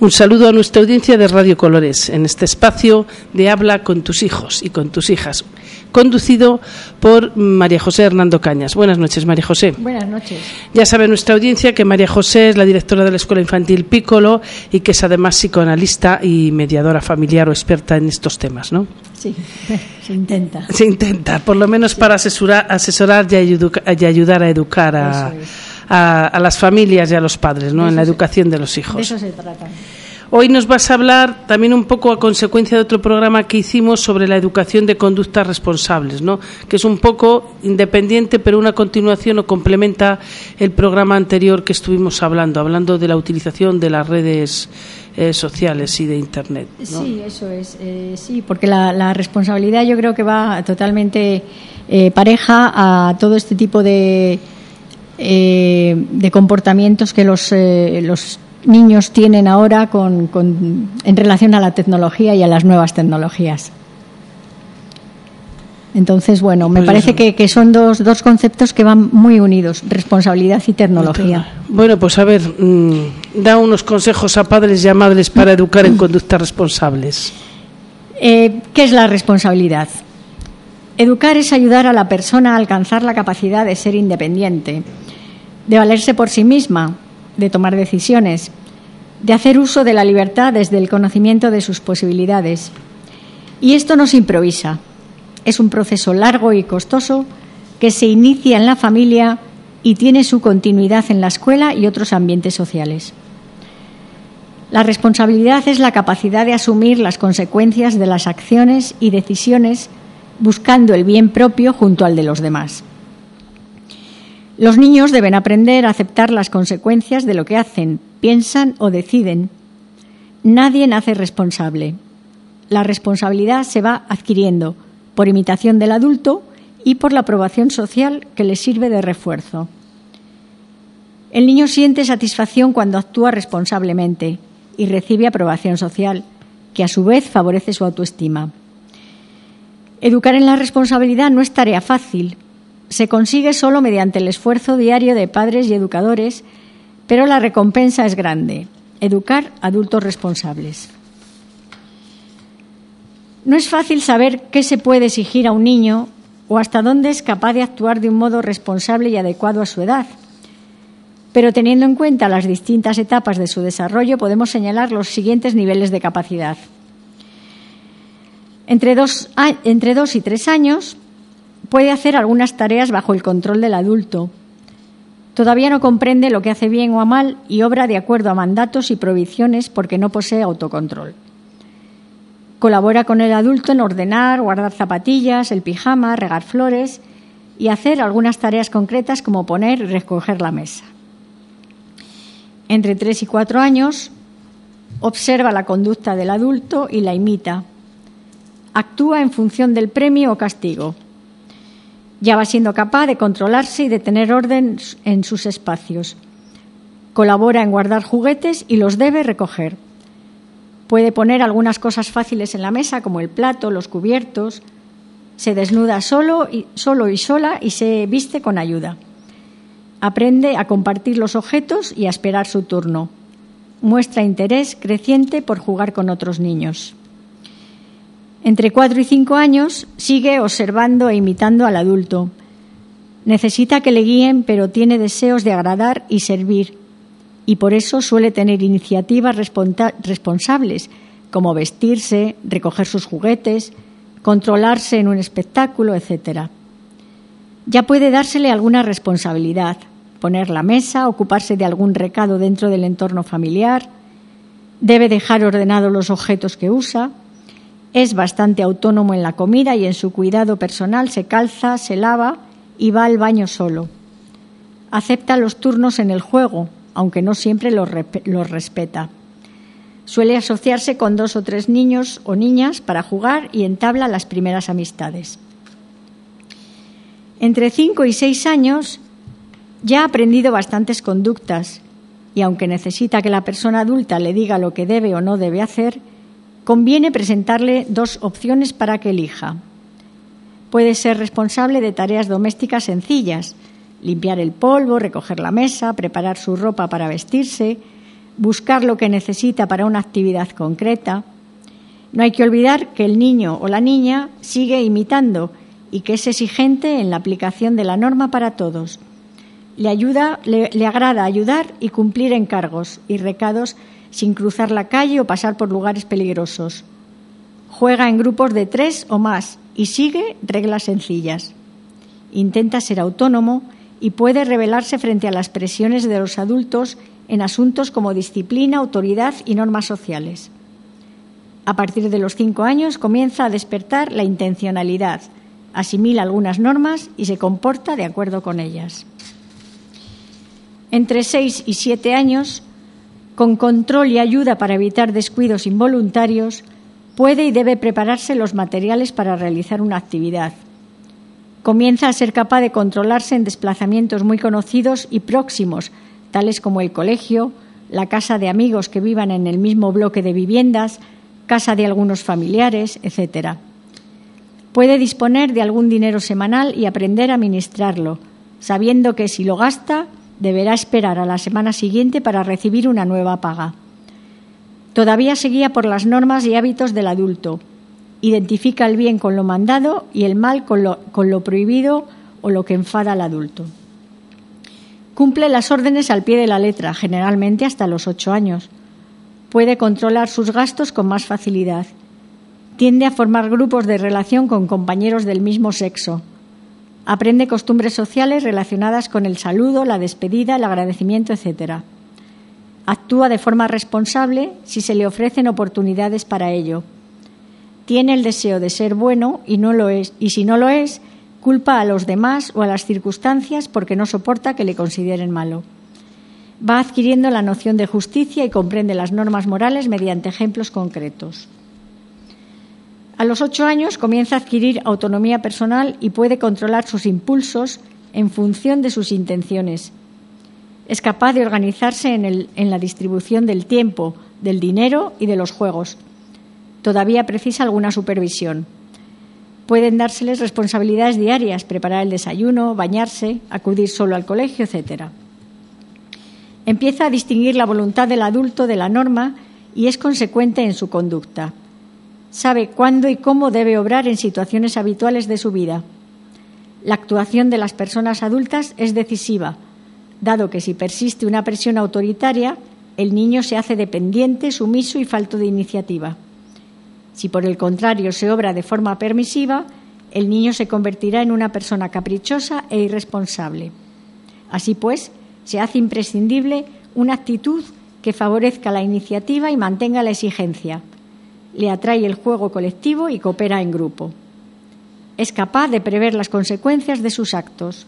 Un saludo a nuestra audiencia de Radio Colores, en este espacio de Habla con tus hijos y con tus hijas, conducido por María José Hernando Cañas. Buenas noches, María José. Buenas noches. Ya sabe nuestra audiencia que María José es la directora de la Escuela Infantil Piccolo y que es además psicoanalista y mediadora familiar o experta en estos temas, ¿no? Sí, se intenta. Se intenta, por lo menos sí, para asesorar y ayudar a educar a las familias y a los padres, ¿no? En la educación de los hijos. De eso se trata. Hoy nos vas a hablar también un poco a consecuencia de otro programa que hicimos sobre la educación de conductas responsables, ¿no? Que es un poco independiente, pero una continuación o complementa el programa anterior que estuvimos hablando de la utilización de las redes sociales y de Internet, ¿no? Sí, eso es. Sí, porque la responsabilidad yo creo que va totalmente pareja a todo este tipo de comportamientos que los niños tienen ahora en relación a la tecnología y a las nuevas tecnologías. Entonces, bueno, me parece que son dos conceptos que van muy unidos, responsabilidad y tecnología. Bueno, pues a ver, da unos consejos a padres y a madres para educar en conductas responsables. ¿Qué es la responsabilidad? Educar es ayudar a la persona a alcanzar la capacidad de ser independiente, de valerse por sí misma, de tomar decisiones, de hacer uso de la libertad desde el conocimiento de sus posibilidades. Y esto no se improvisa. Es un proceso largo y costoso que se inicia en la familia y tiene su continuidad en la escuela y otros ambientes sociales. La responsabilidad es la capacidad de asumir las consecuencias de las acciones y decisiones buscando el bien propio junto al de los demás. Los niños deben aprender a aceptar las consecuencias de lo que hacen, piensan o deciden. Nadie nace responsable. La responsabilidad se va adquiriendo por imitación del adulto y por la aprobación social que le sirve de refuerzo. El niño siente satisfacción cuando actúa responsablemente y recibe aprobación social, que a su vez favorece su autoestima. Educar en la responsabilidad no es tarea fácil. Se consigue solo mediante el esfuerzo diario de padres y educadores, pero la recompensa es grande: educar adultos responsables. No es fácil saber qué se puede exigir a un niño o hasta dónde es capaz de actuar de un modo responsable y adecuado a su edad, pero teniendo en cuenta las distintas etapas de su desarrollo podemos señalar los siguientes niveles de capacidad. Entre 2 y 3 años puede hacer algunas tareas bajo el control del adulto. Todavía no comprende lo que hace bien o mal y obra de acuerdo a mandatos y prohibiciones porque no posee autocontrol. Colabora con el adulto en ordenar, guardar zapatillas, el pijama, regar flores y hacer algunas tareas concretas como poner y recoger la mesa. Entre 3 y 4 años observa la conducta del adulto y la imita. Actúa en función del premio o castigo. Ya va siendo capaz de controlarse y de tener orden en sus espacios. Colabora en guardar juguetes y los debe recoger. Puede poner algunas cosas fáciles en la mesa, como el plato, los cubiertos. Se desnuda solo y sola y se viste con ayuda. Aprende a compartir los objetos y a esperar su turno. Muestra interés creciente por jugar con otros niños. Entre 4 y 5 años sigue observando e imitando al adulto. Necesita que le guíen, pero tiene deseos de agradar y servir, y por eso suele tener iniciativas responsables, como vestirse, recoger sus juguetes, controlarse en un espectáculo, etc. Ya puede dársele alguna responsabilidad, poner la mesa, ocuparse de algún recado dentro del entorno familiar, debe dejar ordenados los objetos que usa. Es bastante autónomo en la comida y en su cuidado personal, se calza, se lava y va al baño solo. Acepta los turnos en el juego, aunque no siempre los respeta. Suele asociarse con 2 o 3 niños o niñas para jugar y entabla las primeras amistades. Entre 5 y 6 años ya ha aprendido bastantes conductas y aunque necesita que la persona adulta le diga lo que debe o no debe hacer, conviene presentarle 2 opciones para que elija. Puede ser responsable de tareas domésticas sencillas, limpiar el polvo, recoger la mesa, preparar su ropa para vestirse, buscar lo que necesita para una actividad concreta. No hay que olvidar que el niño o la niña sigue imitando y que es exigente en la aplicación de la norma para todos. Le agrada ayudar y cumplir encargos y recados sin cruzar la calle o pasar por lugares peligrosos. Juega en grupos de 3 o más y sigue reglas sencillas. Intenta ser autónomo y puede rebelarse frente a las presiones de los adultos en asuntos como disciplina, autoridad y normas sociales. A partir de los 5 años comienza a despertar la intencionalidad, asimila algunas normas y se comporta de acuerdo con ellas. Entre 6 y 7 años, con control y ayuda para evitar descuidos involuntarios, puede y debe prepararse los materiales para realizar una actividad. Comienza a ser capaz de controlarse en desplazamientos muy conocidos y próximos, tales como el colegio, la casa de amigos que vivan en el mismo bloque de viviendas, casa de algunos familiares, etc. Puede disponer de algún dinero semanal y aprender a administrarlo, sabiendo que si lo gasta, deberá esperar a la semana siguiente para recibir una nueva paga. Todavía se guía por las normas y hábitos del adulto. Identifica el bien con lo mandado y el mal con lo prohibido o lo que enfada al adulto. Cumple las órdenes al pie de la letra, generalmente hasta los 8 años. Puede controlar sus gastos con más facilidad. Tiende a formar grupos de relación con compañeros del mismo sexo. Aprende costumbres sociales relacionadas con el saludo, la despedida, el agradecimiento, etc. Actúa de forma responsable si se le ofrecen oportunidades para ello. Tiene el deseo de ser bueno y no lo es, y si no lo es, culpa a los demás o a las circunstancias porque no soporta que le consideren malo. Va adquiriendo la noción de justicia y comprende las normas morales mediante ejemplos concretos. A los 8 años comienza a adquirir autonomía personal y puede controlar sus impulsos en función de sus intenciones. Es capaz de organizarse en la distribución del tiempo, del dinero y de los juegos. Todavía precisa alguna supervisión. Pueden dárseles responsabilidades diarias, preparar el desayuno, bañarse, acudir solo al colegio, etc. Empieza a distinguir la voluntad del adulto de la norma y es consecuente en su conducta. Sabe cuándo y cómo debe obrar en situaciones habituales de su vida. La actuación de las personas adultas es decisiva, dado que si persiste una presión autoritaria, el niño se hace dependiente, sumiso y falto de iniciativa. Si por el contrario se obra de forma permisiva, el niño se convertirá en una persona caprichosa e irresponsable. Así pues, se hace imprescindible una actitud que favorezca la iniciativa y mantenga la exigencia. Le atrae el juego colectivo y coopera en grupo. Es capaz de prever las consecuencias de sus actos.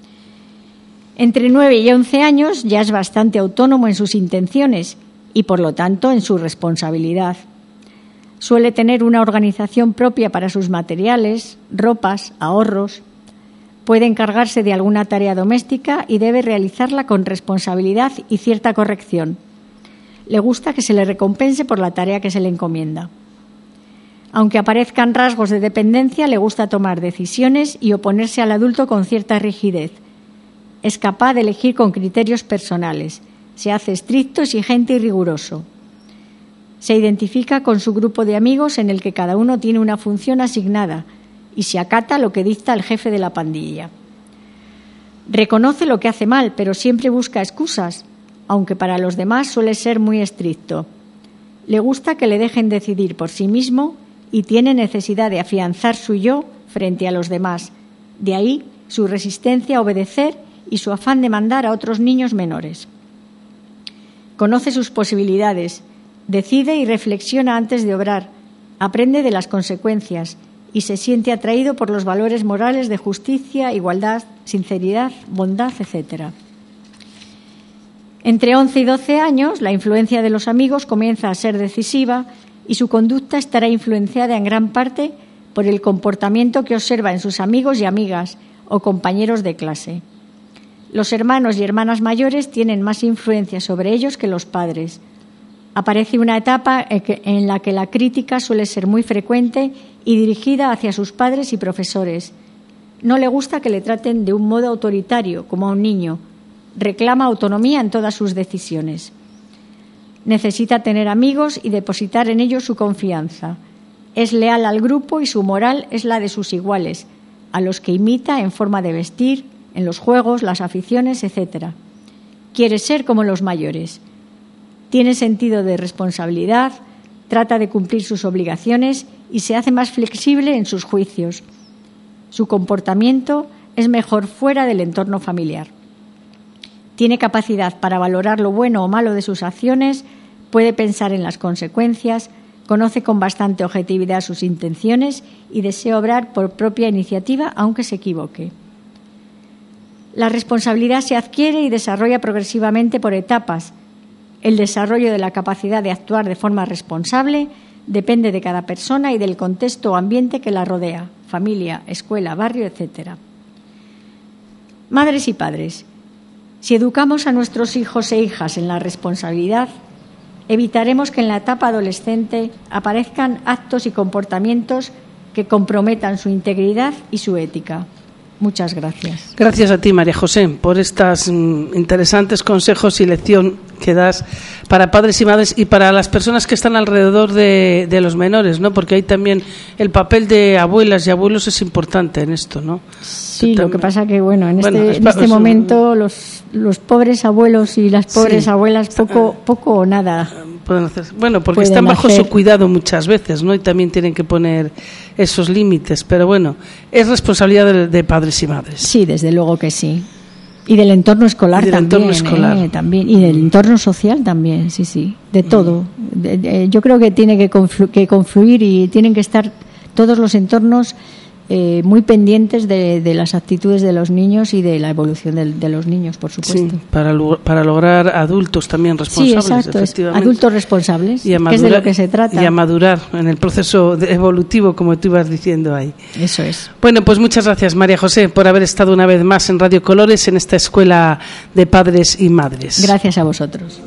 Entre 9 y 11 años ya es bastante autónomo en sus intenciones y, por lo tanto, en su responsabilidad. Suele tener una organización propia para sus materiales, ropas, ahorros. Puede encargarse de alguna tarea doméstica y debe realizarla con responsabilidad y cierta corrección. Le gusta que se le recompense por la tarea que se le encomienda. Aunque aparezcan rasgos de dependencia, le gusta tomar decisiones y oponerse al adulto con cierta rigidez. Es capaz de elegir con criterios personales. Se hace estricto, exigente y riguroso. Se identifica con su grupo de amigos en el que cada uno tiene una función asignada y se acata lo que dicta el jefe de la pandilla. Reconoce lo que hace mal, pero siempre busca excusas, aunque para los demás suele ser muy estricto. Le gusta que le dejen decidir por sí mismo y tiene necesidad de afianzar su yo frente a los demás. De ahí su resistencia a obedecer y su afán de mandar a otros niños menores. Conoce sus posibilidades, decide y reflexiona antes de obrar, aprende de las consecuencias y se siente atraído por los valores morales de justicia, igualdad, sinceridad, bondad, etc. Entre 11 y 12 años, la influencia de los amigos comienza a ser decisiva y su conducta estará influenciada en gran parte por el comportamiento que observa en sus amigos y amigas o compañeros de clase. Los hermanos y hermanas mayores tienen más influencia sobre ellos que los padres. Aparece una etapa en la que la crítica suele ser muy frecuente y dirigida hacia sus padres y profesores. No le gusta que le traten de un modo autoritario, como a un niño. Reclama autonomía en todas sus decisiones. Necesita tener amigos y depositar en ellos su confianza. Es leal al grupo y su moral es la de sus iguales, a los que imita en forma de vestir, en los juegos, las aficiones, etc. Quiere ser como los mayores. Tiene sentido de responsabilidad, trata de cumplir sus obligaciones y se hace más flexible en sus juicios. Su comportamiento es mejor fuera del entorno familiar. Tiene capacidad para valorar lo bueno o malo de sus acciones, puede pensar en las consecuencias, conoce con bastante objetividad sus intenciones y desea obrar por propia iniciativa, aunque se equivoque. La responsabilidad se adquiere y desarrolla progresivamente por etapas. El desarrollo de la capacidad de actuar de forma responsable depende de cada persona y del contexto o ambiente que la rodea, familia, escuela, barrio, etc. Madres y padres, si educamos a nuestros hijos e hijas en la responsabilidad, evitaremos que en la etapa adolescente aparezcan actos y comportamientos que comprometan su integridad y su ética. Muchas gracias. Gracias a ti, María José, por estos interesantes consejos y lección que das para padres y madres y para las personas que están alrededor de los menores, ¿no? Porque ahí también el papel de abuelas y abuelos es importante en esto, ¿no? Sí, lo que pasa que, en este momento los pobres abuelos y las pobres abuelas poco o nada pueden hacer. Bueno, porque están bajo su cuidado muchas veces, ¿no? Y también tienen que poner esos límites. Pero bueno, es responsabilidad de padres y madres. Sí, desde luego que sí. Y del entorno escolar también. Y del entorno social también, sí. De todo. Yo creo que tiene que confluir y tienen que estar todos los entornos muy pendientes de las actitudes de los niños y de la evolución de los niños, por supuesto. Sí, para lograr adultos también responsables. Sí, exacto, efectivamente. Adultos responsables, que es de lo que se trata. Y a madurar en el proceso evolutivo, como tú ibas diciendo ahí. Eso es. Bueno, pues muchas gracias, María José, por haber estado una vez más en Radio Colores, en esta Escuela de Padres y Madres. Gracias a vosotros.